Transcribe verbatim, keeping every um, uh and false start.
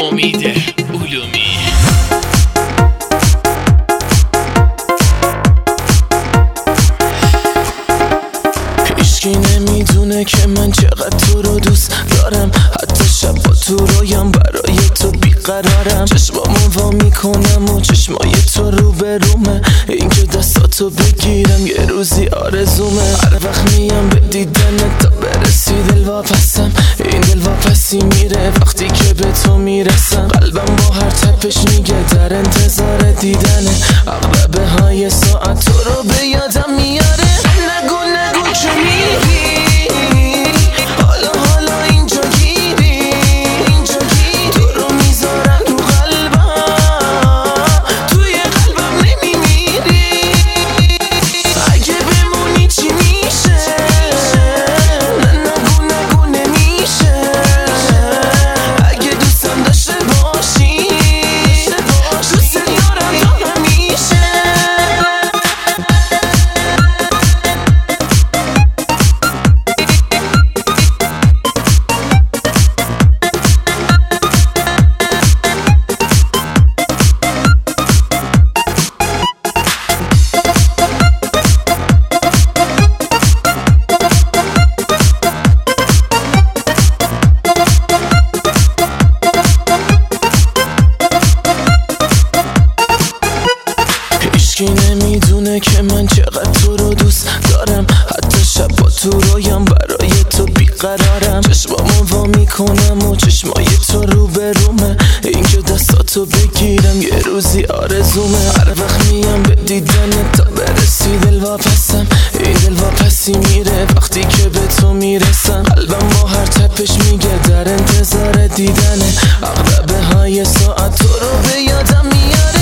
امید علومی. هیچکی نمیدونه که من چقدر تو رو دوست دارم، حتی شب با تو رویم برای تو بیقرارم. چشمامو وا میکنم و چشمای تو رو به رومه، اینکه دستاتو بگیرم یه روزی آرزومه. هر وقت میام به دیدنت تا برسی دلواپسم، این دلواپسی میره وقتی که به تو میرسم. قلبم با هر تپش میگه در انتظار دیدنه، عقربه های ساعت تو رو به یادم میاره. نگو نگو که میری حالا حالا اینجا گیری، اینجا گیری تو رو میذارم تو قلبم، توی قلبم نمیمیری. اگه بمونی چی میشه؟ نه نگو نگو نمیشه. اگه دوستم داشته باشی دوست دارم تا همیشه. هیچکی نمیدونه که من چقدر تو رو دوست دارم، حتی شب با تو رویم برای تو بیقرارم. چشمامو وا میکنم و چشمای تو رو به رومه، اینکه دستاتو بگیرم یه روزی آرزومه. هر وقت میام به دیدنت تا برسی دلواپسم، این دلواپسی میره وقتی که به تو میرسم. قلبم با هر تپش میگه در انتظار دیدنه، عقربه های ساعت تو رو به یادم میاره.